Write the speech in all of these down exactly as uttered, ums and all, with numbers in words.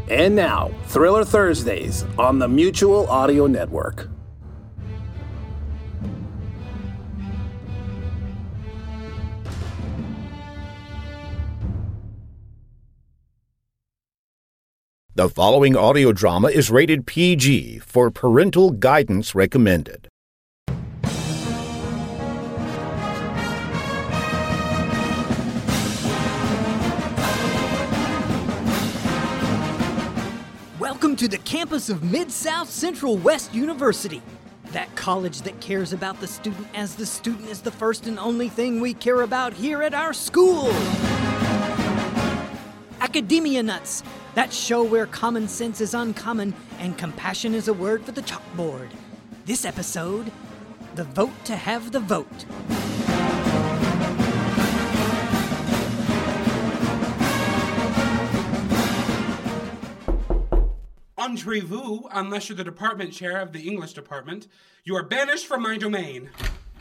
And now, Thriller Thursdays on the Mutual Audio Network. The following audio drama is rated P G for parental guidance recommended. Welcome to the campus of Mid-South Central West University. That college that cares about the student as the student is the first and only thing we care about here at our school. Academia Nuts, that show where common sense is uncommon and compassion is a word for the chalkboard. This episode, the vote to have the vote. Entrez-vous, unless you're the department chair of the English department. You are banished from my domain.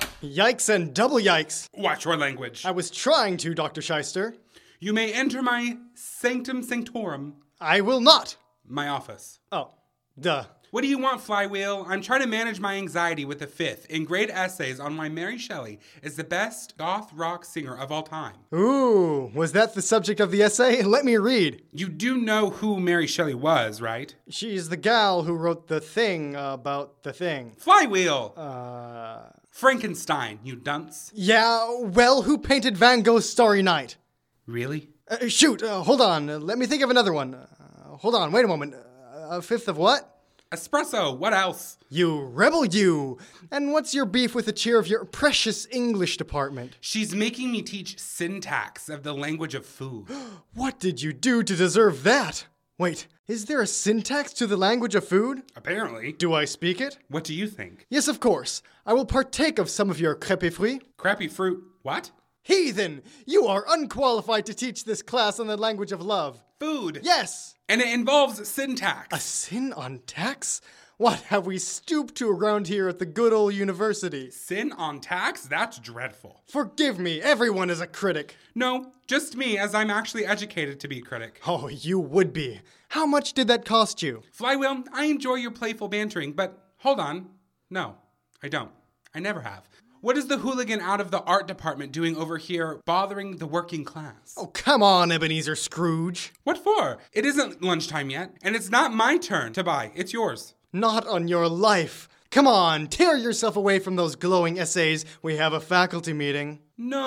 Yikes and double yikes. Watch your language. I was trying to, Doctor Shyster. You may enter my sanctum sanctorum. I will not. My office. Oh, duh. What do you want, Flywheel? I'm trying to manage my anxiety with the fifth in grade essays on why Mary Shelley is the best goth rock singer of all time. Ooh, was that the subject of the essay? Let me read. You do know who Mary Shelley was, right? She's the gal who wrote the thing about the thing. Flywheel! Uh... Frankenstein, you dunce. Yeah, well, who painted Van Gogh's Starry Night? Really? Uh, shoot, uh, hold on. Uh, let me think of another one. Uh, hold on, wait a moment. Uh, a fifth of what? Espresso, what else? You rebel, you! And what's your beef with the chair of your precious English department? She's making me teach syntax of the language of food. What did you do to deserve that? Wait, is there a syntax to the language of food? Apparently. Do I speak it? What do you think? Yes, of course. I will partake of some of your crêpes fruits. Crappy fruit, what? Heathen! You are unqualified to teach this class on the language of love. Food. Yes! And it involves syntax. A sin on tax? What have we stooped to around here at the good old university? Sin on tax? That's dreadful. Forgive me, everyone is a critic. No, just me, as I'm actually educated to be a critic. Oh, you would be. How much did that cost you? Flywheel, I enjoy your playful bantering, but hold on. No, I don't. I never have. What is the hooligan out of the art department doing over here bothering the working class? Oh, come on, Ebenezer Scrooge. What for? It isn't lunchtime yet, and it's not my turn to buy. It's yours. Not on your life. Come on, tear yourself away from those glowing essays. We have a faculty meeting.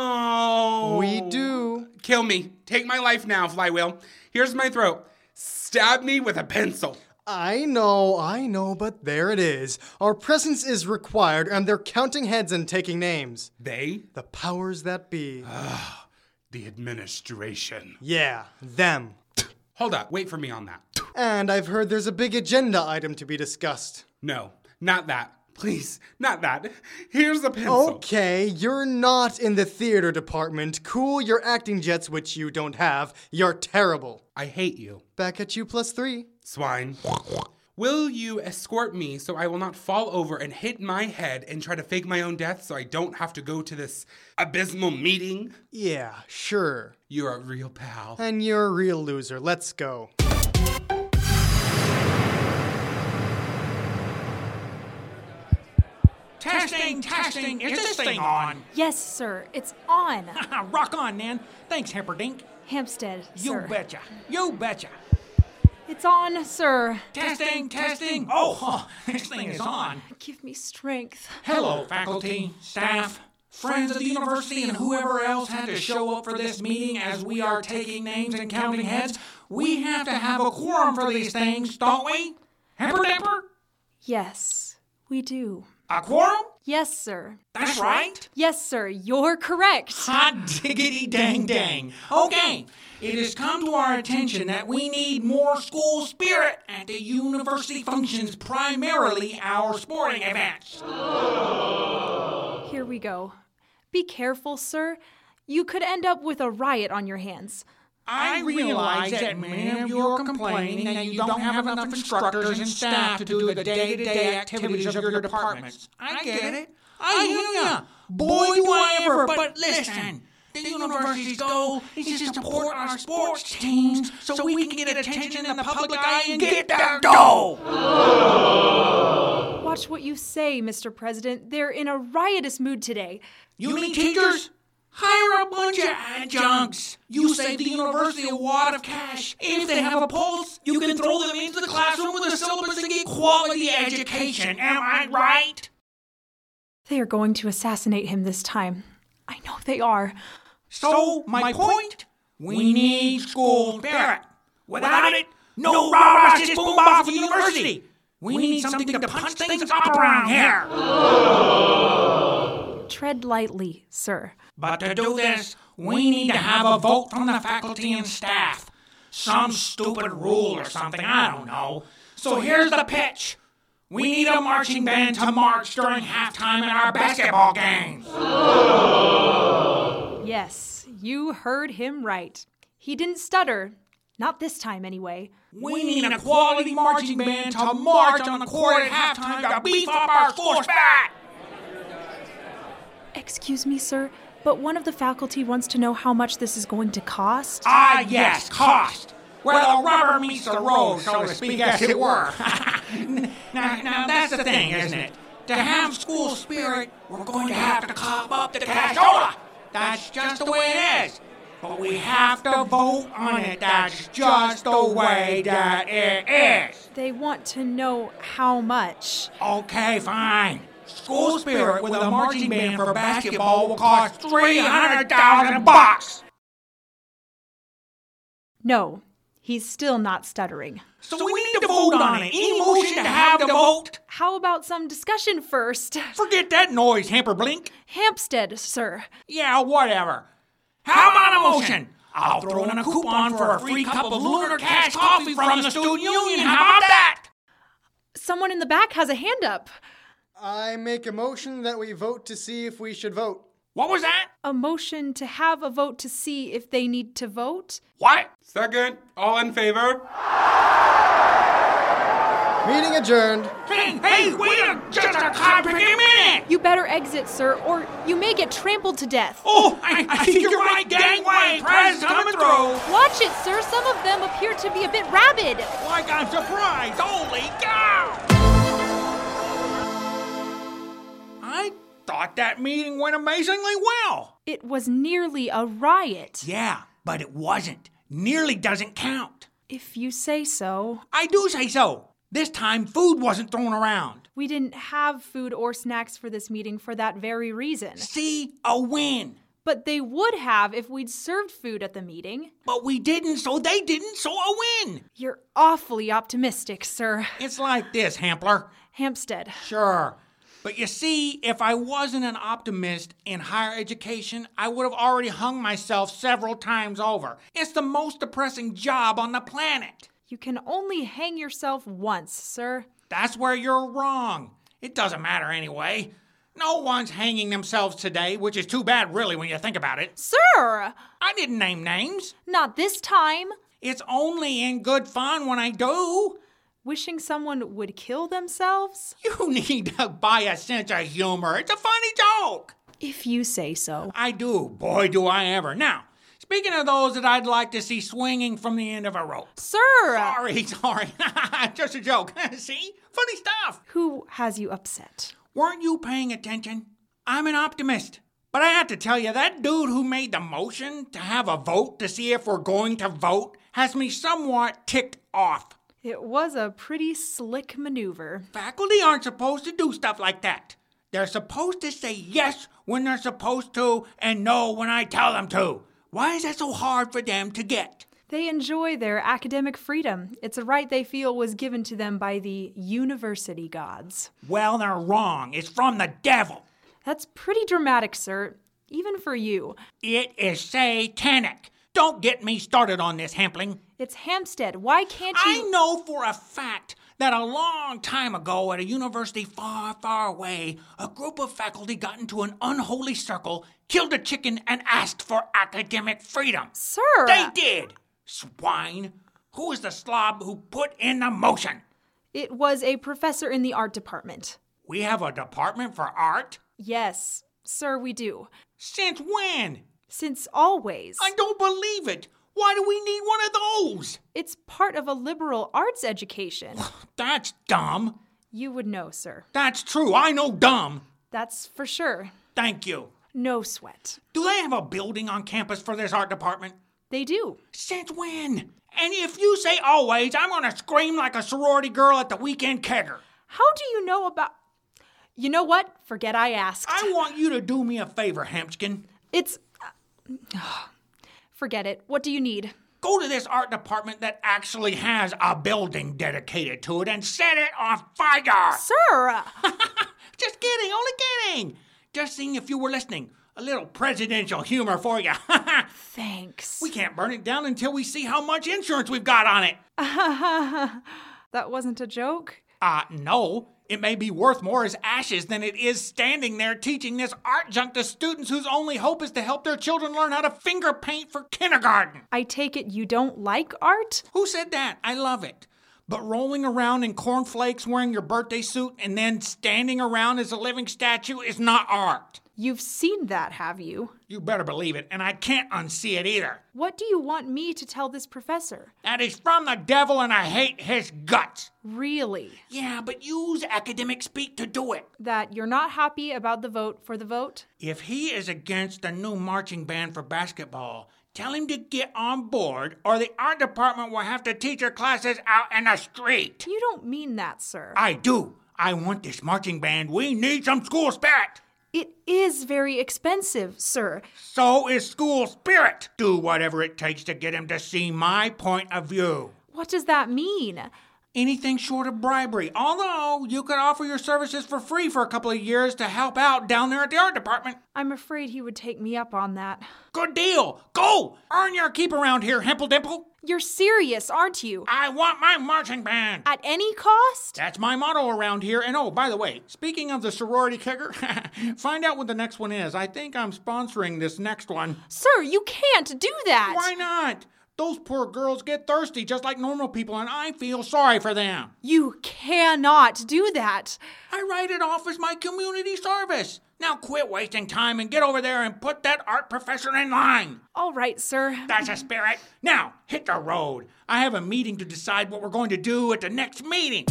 No. We do. Kill me. Take my life now, Flywheel. Here's my throat. Stab me with a pencil. I know, I know, but there it is. Our presence is required, and they're counting heads and taking names. They? The powers that be. Ah, the administration. Yeah, them. Hold up, wait for me on that. And I've heard there's a big agenda item to be discussed. No, not that. Please, not that. Here's the pencil. Okay, you're not in the theater department. Cool your acting jets, which you don't have. You're terrible. I hate you. Back at you plus three. Swine. Will you escort me so I will not fall over and hit my head and try to fake my own death so I don't have to go to this abysmal meeting? Yeah, sure. You're a real pal. And you're a real loser. Let's go. Testing, testing, is this thing on? Yes, sir, it's on. Rock on, Nan. Thanks, Hipperdink. Hampstead, You sir. betcha. You betcha. It's on, sir. Testing, testing. Oh, oh, this thing is on. Give me strength. Hello, faculty, staff, friends of the university, and whoever else had to show up for this meeting as we are taking names and counting heads. We have to have a quorum for these things, don't we? Hipperdipper? Yes, we do. A quorum? Yes, sir. That's right. Yes, sir, you're correct. Hot diggity dang dang. Okay, it has come to our attention that we need more school spirit at the university functions, primarily our sporting events. Here we go. Be careful, sir. You could end up with a riot on your hands. I realize that many of you are complaining that you don't have enough instructors and staff to do the day-to-day activities of your departments. I get it. I hear ya. Boy, do I ever, but listen. The university's goal is to support our sports teams so we can get attention in the public eye and get their dough. Watch what you say, Mister President. They're in a riotous mood today. You mean teachers? Hire a bunch of adjuncts. You save the university a wad of cash. If they have a pulse, you can throw them into the classroom with a syllabus and get quality education. Am I right? They are going to assassinate him this time. I know they are. So, my point? We need school spirit. Without it, no rah-rah boom bop for the university. We need something to punch things up around here. Tread lightly, sir. But to do this, we need to have a vote from the faculty and staff. Some stupid rule or something, I don't know. So here's the pitch. We need a marching band to march during halftime in our basketball games. Yes, you heard him right. He didn't stutter. Not this time, anyway. We need a quality marching band to march on the court at halftime to beef up our sports back. Excuse me, sir, but one of the faculty wants to know how much this is going to cost. Ah, yes, cost. Where the rubber meets the road, so to speak, as it were. now, now, that's the thing, isn't it? To have school spirit, we're going to have to cop up the cashola. That's just the way it is. But we have to vote on it. That's just the way that it is. They want to know how much. Okay, fine. School spirit with a marching band for basketball will cost three hundred thousand bucks. No, he's still not stuttering. So we need to vote on it. Any motion to have the vote? How about some discussion first? Forget that noise, Hamperblink. Hampstead, sir. Yeah, whatever. How about a motion? I'll throw in a coupon for a free cup of Lunar Cash coffee from the Student Union. How about that? Someone in the back has a hand up. I make a motion that we vote to see if we should vote. What was that? A motion to have a vote to see if they need to vote? What? Second. All in favor? Meeting adjourned. Hey, hey, wait a, just a goddamn minute! You better exit, sir, or you may get trampled to death. Oh, I, I think you're right, gangway. Press coming through. Watch it, sir. Some of them appear to be a bit rabid. Like I'm surprised. Holy cow! I thought that meeting went amazingly well. It was nearly a riot. Yeah, but it wasn't. Nearly doesn't count. If you say so. I do say so. This time, food wasn't thrown around. We didn't have food or snacks for this meeting for that very reason. See? A win. But they would have if we'd served food at the meeting. But we didn't, so they didn't, so a win. You're awfully optimistic, sir. It's like this, Hampler. Hampstead. Sure. But you see, if I wasn't an optimist in higher education, I would have already hung myself several times over. It's the most depressing job on the planet. You can only hang yourself once, sir. That's where you're wrong. It doesn't matter anyway. No one's hanging themselves today, which is too bad really when you think about it. Sir! I didn't name names. Not this time. It's only in good fun when I do. Wishing someone would kill themselves? You need to buy a sense of humor. It's a funny joke. If you say so. I do. Boy, do I ever. Now, speaking of those that I'd like to see swinging from the end of a rope. Sir! Sorry, sorry. Just a joke. See? Funny stuff. Who has you upset? Weren't you paying attention? I'm an optimist. But I have to tell you, that dude who made the motion to have a vote to see if we're going to vote has me somewhat ticked off. It was a pretty slick maneuver. Faculty aren't supposed to do stuff like that. They're supposed to say yes when they're supposed to and no when I tell them to. Why is that so hard for them to get? They enjoy their academic freedom. It's a right they feel was given to them by the university gods. Well, they're wrong. It's from the devil. That's pretty dramatic, sir. Even for you. It is satanic. Don't get me started on this, Hampling. It's Hampstead. Why can't you... I know for a fact that a long time ago at a university far, far away, a group of faculty got into an unholy circle, killed a chicken, and asked for academic freedom. Sir! They did! Swine! Who is the slob who put in the motion? It was a professor in the art department. We have a department for art? Yes, sir, we do. Since when? Since always. I don't believe it. Why do we need one of those? It's part of a liberal arts education. That's dumb. You would know, sir. That's true. I know dumb. That's for sure. Thank you. No sweat. Do they have a building on campus for this art department? They do. Since when? And if you say always, I'm going to scream like a sorority girl at the weekend kegger. How do you know about... You know what? Forget I asked. I want you to do me a favor, Hempskin. It's... Forget it. What do you need? Go to this art department that actually has a building dedicated to it and set it on fire. Sir! Just kidding, only kidding. Just seeing if you were listening. A little presidential humor for you. Thanks. We can't burn it down until we see how much insurance we've got on it. That wasn't a joke? Uh, no. It may be worth more as ashes than it is standing there teaching this art junk to students whose only hope is to help their children learn how to finger paint for kindergarten. I take it you don't like art? Who said that? I love it. But rolling around in cornflakes wearing your birthday suit and then standing around as a living statue is not art. You've seen that, have you? You better believe it, and I can't unsee it either. What do you want me to tell this professor? That he's from the devil and I hate his guts. Really? Yeah, but use academic speak to do it. That you're not happy about the vote for the vote? If he is against the new marching band for basketball, tell him to get on board or the art department will have to teach our classes out in the street. You don't mean that, sir. I do. I want this marching band. We need some school spirit. It is very expensive, sir. So is school spirit. Do whatever it takes to get him to see my point of view. What does that mean? Anything short of bribery. Although, you could offer your services for free for a couple of years to help out down there at the art department. I'm afraid he would take me up on that. Good deal. Go! Earn your keep around here, Hempel Dimple. You're serious, aren't you? I want my marching band. At any cost? That's my motto around here. And oh, by the way, speaking of the sorority kegger, find out what the next one is. I think I'm sponsoring this next one. Sir, you can't do that. Why not? Those poor girls get thirsty just like normal people, and I feel sorry for them. You cannot do that. I write it off as my community service. Now quit wasting time and get over there and put that art professor in line. All right, sir. That's a spirit. Now, hit the road. I have a meeting to decide what we're going to do at the next meeting.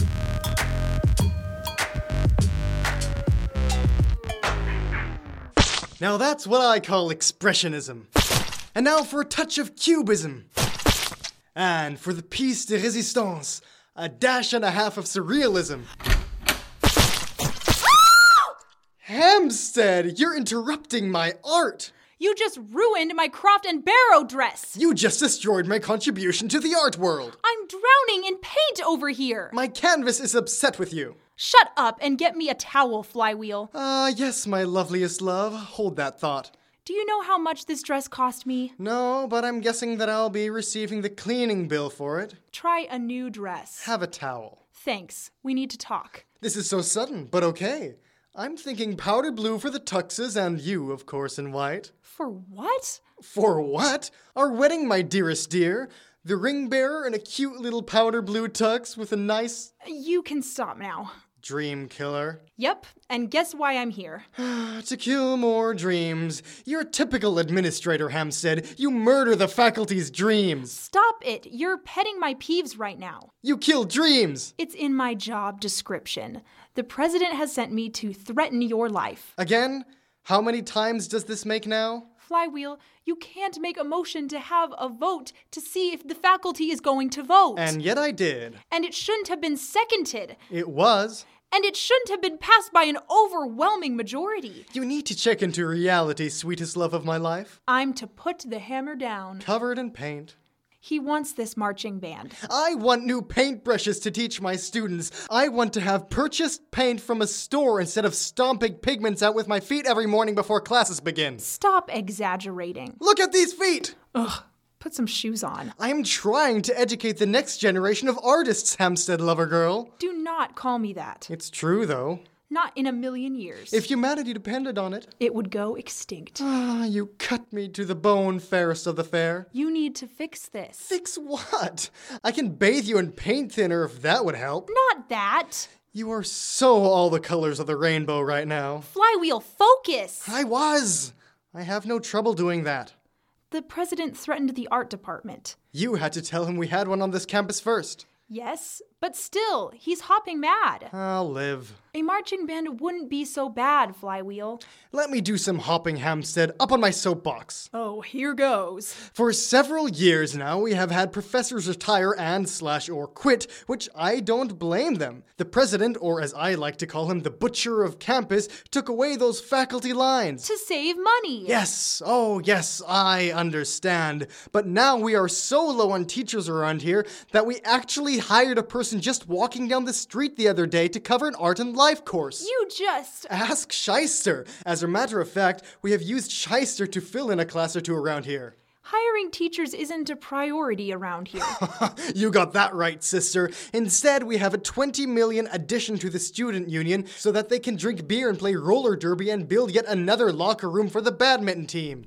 Now that's what I call expressionism. And now for a touch of cubism. And for the piece de résistance, a dash and a half of surrealism. Hampstead, you're interrupting my art. You just ruined my Croft and Barrow dress. You just destroyed my contribution to the art world. I'm drowning in paint over here. My canvas is upset with you. Shut up and get me a towel, Flywheel. Ah, uh, yes, my loveliest love. Hold that thought. Do you know how much this dress cost me? No, but I'm guessing that I'll be receiving the cleaning bill for it. Try a new dress. Have a towel. Thanks. We need to talk. This is so sudden, but okay. I'm thinking powder blue for the tuxes and you, of course, in white. For what? For what? Our wedding, my dearest dear. The ring bearer in a cute little powder blue tux with a nice... You can stop now. Dream killer. Yep, and guess why I'm here? To kill more dreams. You're a typical administrator, Hampstead. You murder the faculty's dreams. Stop it. You're petting my peeves right now. You kill dreams. It's in my job description. The president has sent me to threaten your life. Again? How many times does this make now? Flywheel, you can't make a motion to have a vote to see if the faculty is going to vote. And yet I did. And it shouldn't have been seconded. It was. And it shouldn't have been passed by an overwhelming majority. You need to check into reality, sweetest love of my life. I'm to put the hammer down. Covered in paint. He wants this marching band. I want new paintbrushes to teach my students. I want to have purchased paint from a store instead of stomping pigments out with my feet every morning before classes begin. Stop exaggerating. Look at these feet! Ugh, put some shoes on. I am trying to educate the next generation of artists, Hampstead lover girl. Do not call me that. It's true, though. Not in a million years. If humanity depended on it. It would go extinct. Ah, you cut me to the bone, fairest of the fair. You need to fix this. Fix what? I can bathe you in paint thinner if that would help. Not that. You are so all the colors of the rainbow right now. Flywheel, focus. I was. I have no trouble doing that. The president threatened the art department. You had to tell him we had one on this campus first. Yes, but still, he's hopping mad. I'll live. A marching band wouldn't be so bad, Flywheel. Let me do some hopping, Hampstead, up on my soapbox. Oh, here goes. For several years now, we have had professors retire and slash or quit, which I don't blame them. The president, or as I like to call him, the butcher of campus, took away those faculty lines. To save money. Yes, oh yes, I understand. But now we are so low on teachers around here that we actually hired a person just walking down the street the other day to cover an art and life course. You just... Ask Shyster. As a matter of fact, we have used Shyster to fill in a class or two around here. Hiring teachers isn't a priority around here. You got that right, sister. Instead, we have a twenty million addition to the student union so that they can drink beer and play roller derby and build yet another locker room for the badminton team.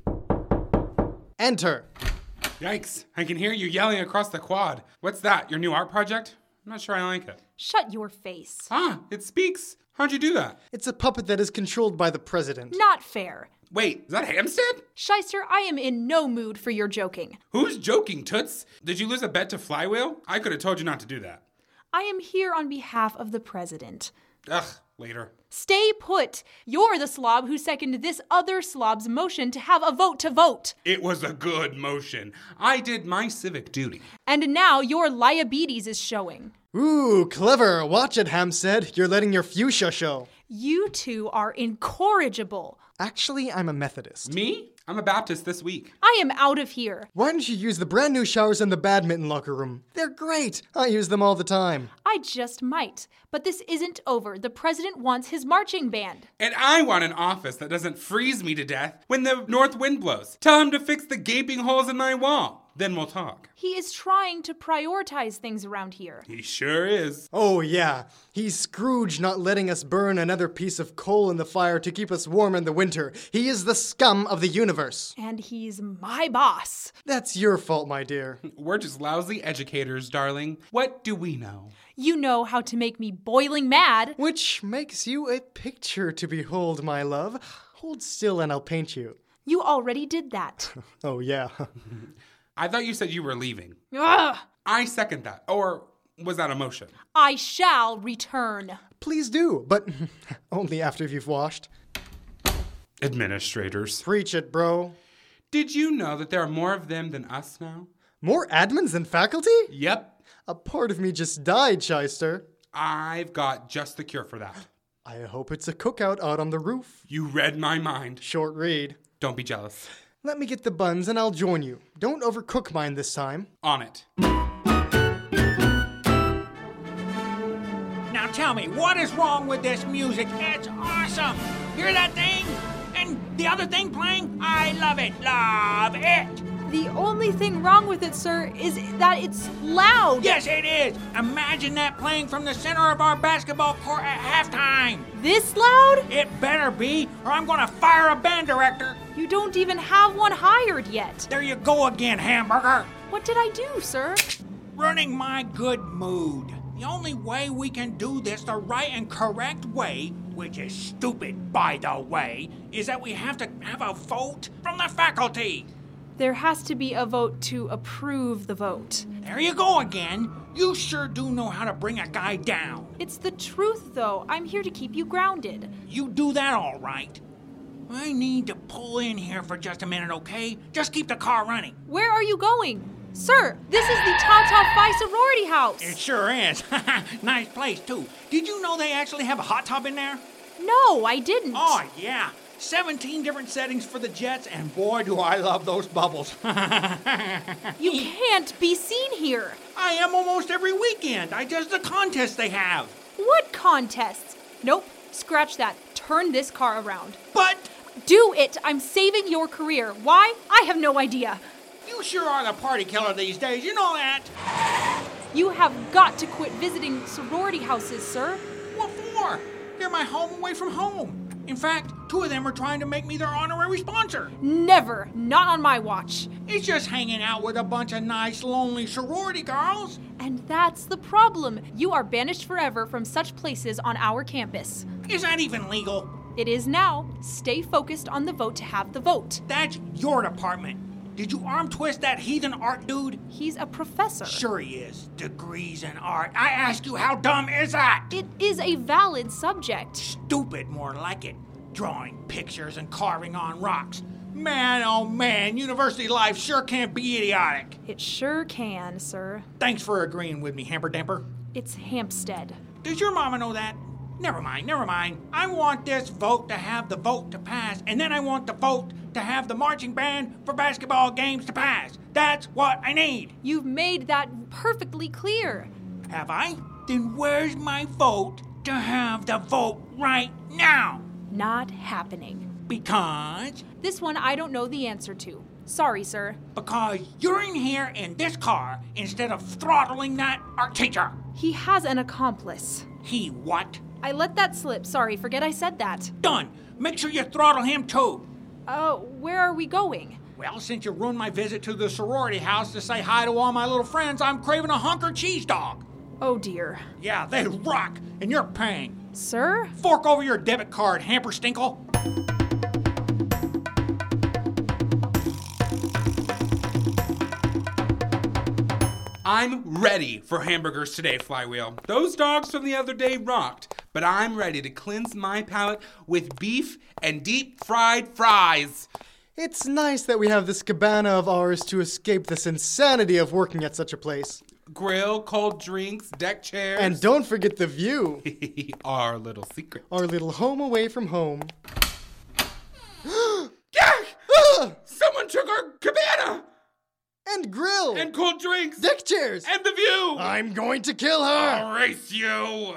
Enter. Yikes, I can hear you yelling across the quad. What's that, your new art project? I'm not sure I like it. Shut your face. Ah, it speaks. How'd you do that? It's a puppet that is controlled by the president. Not fair. Wait, is that Hampstead? Shyster, I am in no mood for your joking. Who's joking, Toots? Did you lose a bet to Flywheel? I could have told you not to do that. I am here on behalf of the president. Ugh, later. Stay put. You're the slob who seconded this other slob's motion to have a vote to vote. It was a good motion. I did my civic duty. And now your liabilities is showing. Ooh, clever. Watch it, Hampstead. You're letting your fuchsia show. You two are incorrigible. Actually, I'm a Methodist. Me? I'm a Baptist this week. I am out of here. Why don't you use the brand new showers in the badminton locker room? They're great. I use them all the time. I just might. But this isn't over. The president wants his marching band. And I want an office that doesn't freeze me to death when the north wind blows. Tell him to fix the gaping holes in my wall. Then we'll talk. He is trying to prioritize things around here. He sure is. Oh, yeah. He's Scrooge not letting us burn another piece of coal in the fire to keep us warm in the winter. He is the scum of the universe. And he's my boss. That's your fault, my dear. We're just lousy educators, darling. What do we know? You know how to make me boiling mad. Which makes you a picture to behold, my love. Hold still and I'll paint you. You already did that. Oh, yeah. I thought you said you were leaving. Ugh. I second that. Or was that a motion? I shall return. Please do, but only after you've washed. Administrators. Preach it, bro. Did you know that there are more of them than us now? More admins than faculty? Yep. A part of me just died, Shyster. I've got just the cure for that. I hope it's a cookout out on the roof. You read my mind. Short read. Don't be jealous. Let me get the buns and I'll join you. Don't overcook mine this time. On it. Now tell me, what is wrong with this music? It's awesome! Hear that thing? And the other thing playing? I love it, love it! The only thing wrong with it, sir, is that it's loud. Yes, it is! Imagine that playing from the center of our basketball court at halftime! This loud? It better be, or I'm gonna fire a band director! You don't even have one hired yet. There you go again, hamburger! What did I do, sir? Ruining my good mood. The only way we can do this the right and correct way, which is stupid, by the way, is that we have to have a vote from the faculty. There has to be a vote to approve the vote. There you go again. You sure do know how to bring a guy down. It's the truth, though. I'm here to keep you grounded. You do that all right. I need to pull in here for just a minute, okay? Just keep the car running. Where are you going? Sir, this is the Tata Phi sorority house. It sure is. Nice place, too. Did you know they actually have a hot tub in there? No, I didn't. Oh, yeah. seventeen different settings for the jets, and boy, do I love those bubbles. You can't be seen here. I am almost every weekend. I judge the contests they have. What contests? Nope, scratch that. Turn this car around. But Do it. I'm saving your career. Why? I have no idea. you sure are the party killer these days, you know that. You have got to quit visiting sorority houses, sir. What for? They're my home away from home. In fact, two of them are trying to make me their honorary sponsor. Never. Not on my watch. It's just hanging out with a bunch of nice, lonely sorority girls. And that's the problem. You are banished forever from such places on our campus. Is that even legal? It is now. Stay focused on the vote to have the vote. That's your department. Did you arm twist that heathen art dude? He's a professor. Sure he is. Degrees in art. I ask you, how dumb is that? It is a valid subject. Stupid, more like it. Drawing pictures and carving on rocks. Man, oh man, university life sure can't be idiotic. It sure can, sir. Thanks for agreeing with me, Hamper Damper. It's Hampstead. Does your mama know that? Never mind, never mind. I want this vote to have the vote to pass, and then I want the vote to have the marching band for basketball games to pass. That's what I need. You've made that perfectly clear. Have I? Then where's my vote to have the vote right now? Not happening. Because? This one I don't know the answer to. Sorry, sir. Because you're in here in this car instead of throttling that art teacher. He has an accomplice. He what? I let that slip. Sorry, forget I said that. Done. Make sure you throttle him too. Oh, uh, where are we going? Well, since you ruined my visit to the sorority house to say hi to all my little friends, I'm craving a hunker cheese dog. Oh dear. Yeah, they rock, and you're paying. Sir? Fork over your debit card, Hamper Stinkle. I'm ready for hamburgers today, Flywheel. Those dogs from the other day rocked, but I'm ready to cleanse my palate with beef and deep fried fries. It's nice that we have this cabana of ours to escape this insanity of working at such a place. Grill, cold drinks, deck chairs. And don't forget the view. Our little secret. Our little home away from home. Gah! Someone took our cabana! And grill! And cold drinks! Deck chairs! And the view! I'm going to kill her! I'll race you!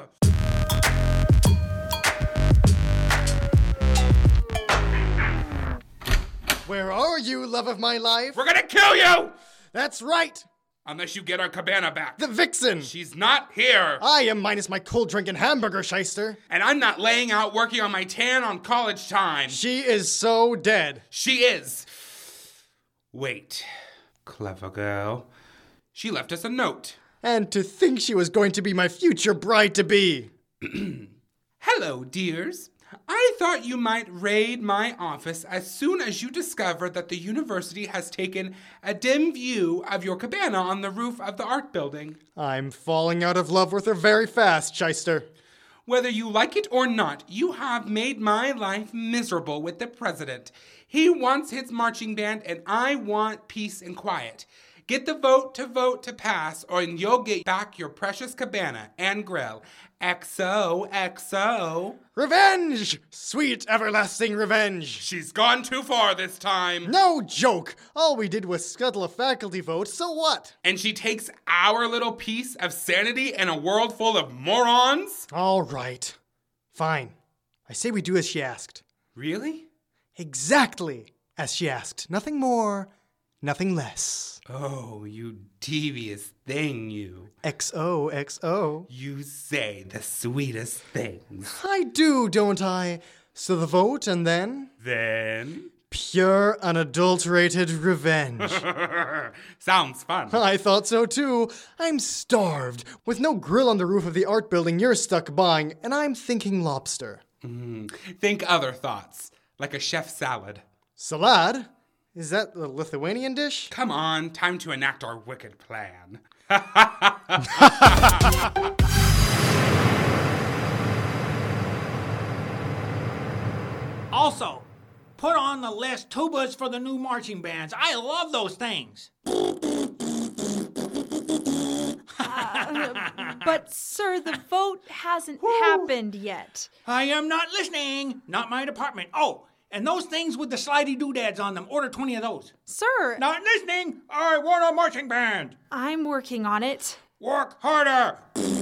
Where are you, love of my life? We're gonna kill you! That's right! Unless you get our cabana back. The vixen! She's not here! I am minus my cold drink and hamburger, shyster. And I'm not laying out working on my tan on college time. She is so dead. She is. Wait. Clever girl. She left us a note. And to think she was going to be my future bride-to-be. Hello, dears. I thought you might raid my office as soon as you discover that the university has taken a dim view of your cabana on the roof of the art building. I'm falling out of love with her very fast, shyster. Whether you like it or not, you have made my life miserable with the president. He wants his marching band, and I want peace and quiet. Get the vote to vote to pass, or you'll get back your precious cabana and grill. X O, X O. Revenge! Sweet everlasting revenge! She's gone too far this time. No joke! All we did was scuttle a faculty vote, so what? And she takes our little piece of sanity in a world full of morons? All right. Fine. I say we do as she asked. Really? Exactly as she asked. Nothing more, nothing less. Oh, you devious thing, you. X O X O. You say the sweetest things. I do, don't I? So the vote, and then? Then? Pure, unadulterated revenge. Sounds fun. I thought so too. I'm starved. With no grill on the roof of the art building you're stuck buying, and I'm thinking lobster. Mm, think other thoughts, like a chef salad. Salad? Is that the Lithuanian dish? Come on, time to enact our wicked plan. Also, put on the list tubas for the new marching bands. I love those things. Uh, but, sir, the vote hasn't happened yet. I am not listening. Not my department. Oh, and those things with the slidey doodads on them. Order twenty of those. Sir! Not listening. I want a marching band. I'm working on it. Work harder.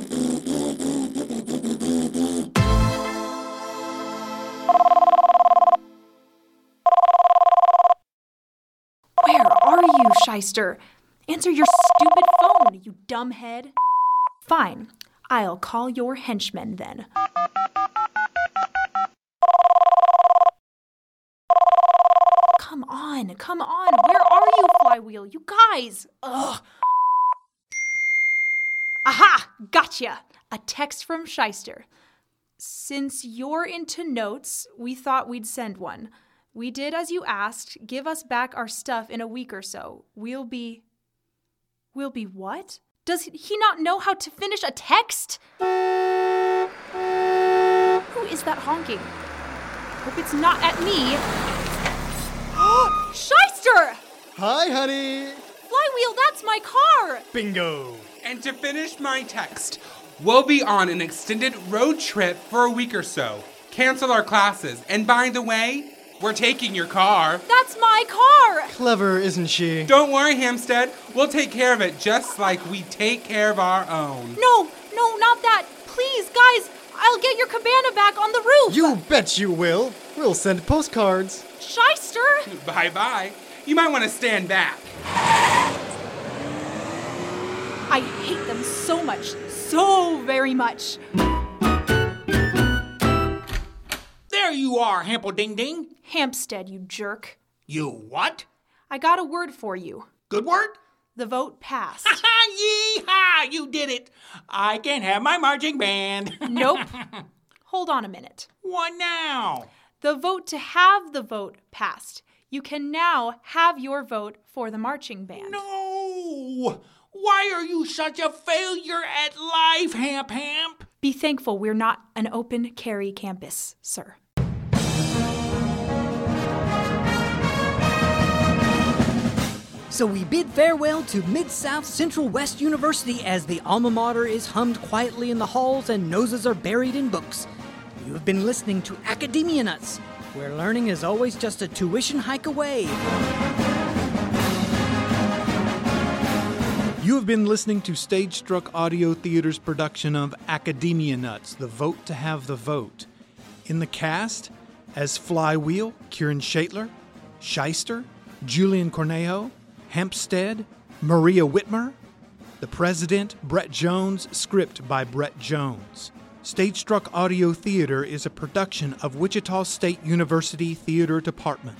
Where are you, shyster? Answer your stupid phone, you dumbhead. Fine. I'll call your henchman then. Come on, come on. Where are you, Flywheel? You guys. Ugh. Aha! Gotcha! A text from Shyster. Since you're into notes, we thought we'd send one. We did as you asked. Give us back our stuff in a week or so. We'll be... We'll be what? Does he not know how to finish a text? Who is that honking? Hope it's not at me. Shyster! Hi, honey. Flywheel, that's my car! Bingo. And to finish my text, we'll be on an extended road trip for a week or so. Cancel our classes. And by the way, we're taking your car. That's my car! Clever, isn't she? Don't worry, Hampstead. We'll take care of it just like we take care of our own. No, no, not that. Please, guys, I'll get your cabana back on the roof. You bet you will. We'll send postcards. Shyster! Bye-bye. You might want to stand back. I hate them so much, so very much. There you are, Hample Ding Ding. Hampstead, you jerk. You what? I got a word for you. Good word? The vote passed. Yee-haw! You did it. I can have my marching band. Nope. Hold on a minute. What now? The vote to have the vote passed. You can now have your vote for the marching band. No! Why are you such a failure at life, Hamp Hamp? Be thankful we're not an open carry campus, sir. So we bid farewell to Mid-South Central West University as the alma mater is hummed quietly in the halls and noses are buried in books. You have been listening to Academia Nuts, where learning is always just a tuition hike away. You have been listening to Stage Struck Audio Theater's production of Academia Nuts, The Vote to Have the Vote. In the cast, as Flywheel, Kieran Schaitler, Shyster, Julian Cornejo, Hampstead, Maria Whitmer, The President, Brett Jones, script by Brett Jones. Stage Struck Audio Theater is a production of Wichita State University Theater Department.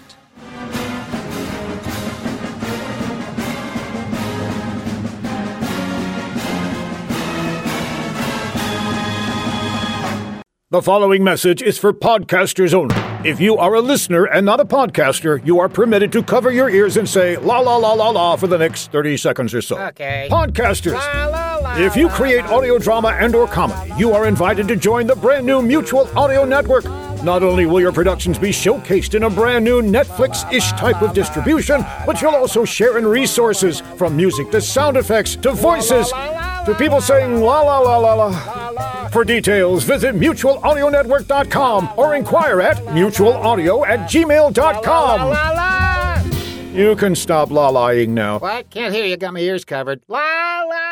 The following message is for podcasters only. If you are a listener and not a podcaster, you are permitted to cover your ears and say la la la la la for the next thirty seconds or so. Okay. Podcasters, La, la, la, if you la, create la, audio drama and or comedy, you are invited to join the brand new Mutual Audio Network. Not only will your productions be showcased in a brand new Netflix-ish type of distribution, but you'll also share in resources, from music to sound effects to voices to people saying la la la la la. For details, visit mutual audio network dot com or inquire at mutual audio at gmail dot com. La, la, la. You can stop la-la-ing now. What? Can't hear you. Got my ears covered. La la